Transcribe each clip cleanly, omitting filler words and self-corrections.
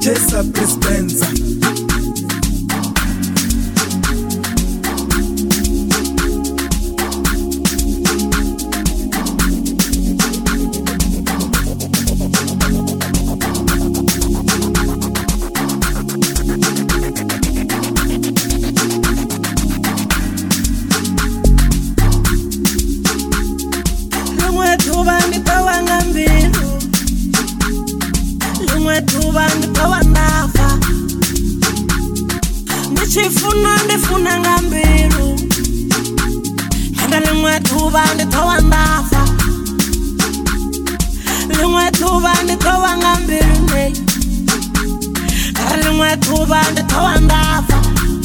Chesa Dispenza. Ndifuna ngambilu Handa limwe thuba ndithowa ndafa Limwe thuba ndithowa ngambilu nei Handa limwe thuba ndithowa ndafa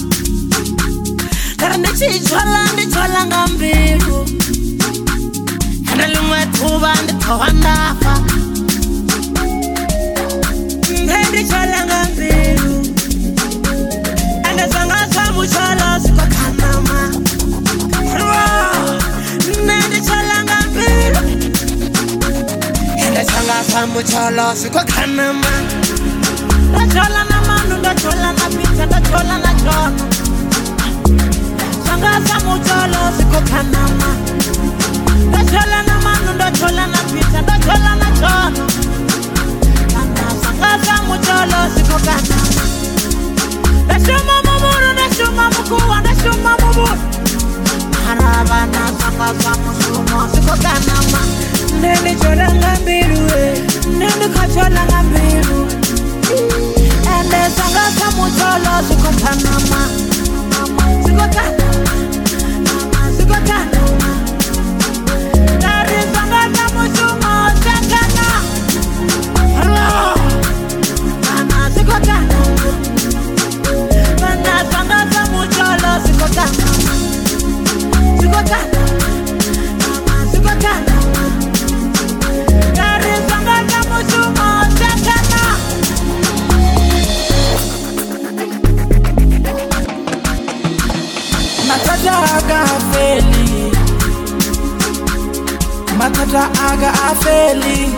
Handa ndichichola ngambilu Handa limwe thuba ndithowa ndafa Ndichola ngambilu Mucholo siko kanama Nende chola ngambilu Nende changa mucholo siko kanama Ndachola na manu, ndachola na pizza, ndachola na chono Changa mucholo siko kanama Ndachola na manu, ndachola na pizza, ndachola na chono Changa mucholo siko kanama Ndashuma mumuru, ndashuma mukuwa, ndashuma mumuru Harabana sanga musumo siko kanama Nende chola ngambilu Nende kachola ngambilu Ende sanga mucholo siko kanama Siko kanama Siko kanama Dari sanga musumo sekana Mama siko kanama Sanga mucholo siko kanama Siko kanama Siko kanama Dari sanga musumo sekana Matata aga afeli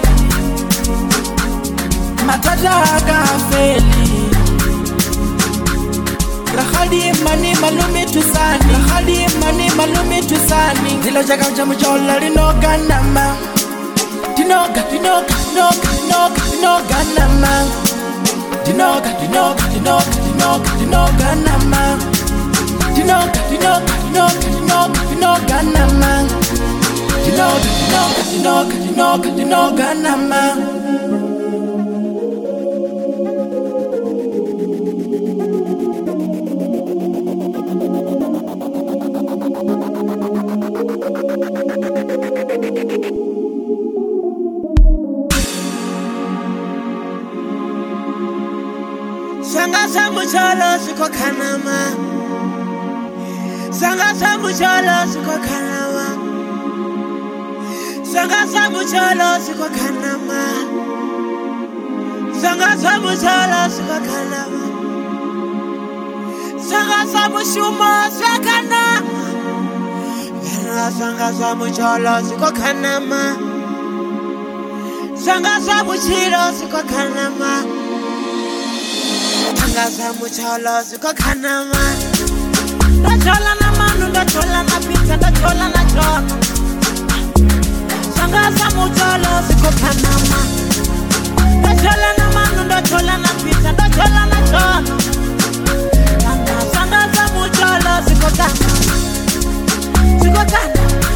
Matata aga afeli Rahadi mani malumi tusani Rahadi mani malumi tusani Zilo jaga jamu jola linoga nama Dinoga nama Dinoga nama Dinoga nama Sanga mucholo siko kanama Sanga mucholo siko kanama Sanga mucholo siko kanama Sanga mucholo siko kanama Sanga mushumo sakana Sanga mucholo siko kanama Sanga muchiro siko kanama Sanga mucholo siko kanama Ndachola na manu, ndachola na pizza, ndachola na chono Sanga mucholo siko kanama Ndachola na manu, ndachola na pizza, ndachola na chono Sanga mucholo siko kanama Siko kanama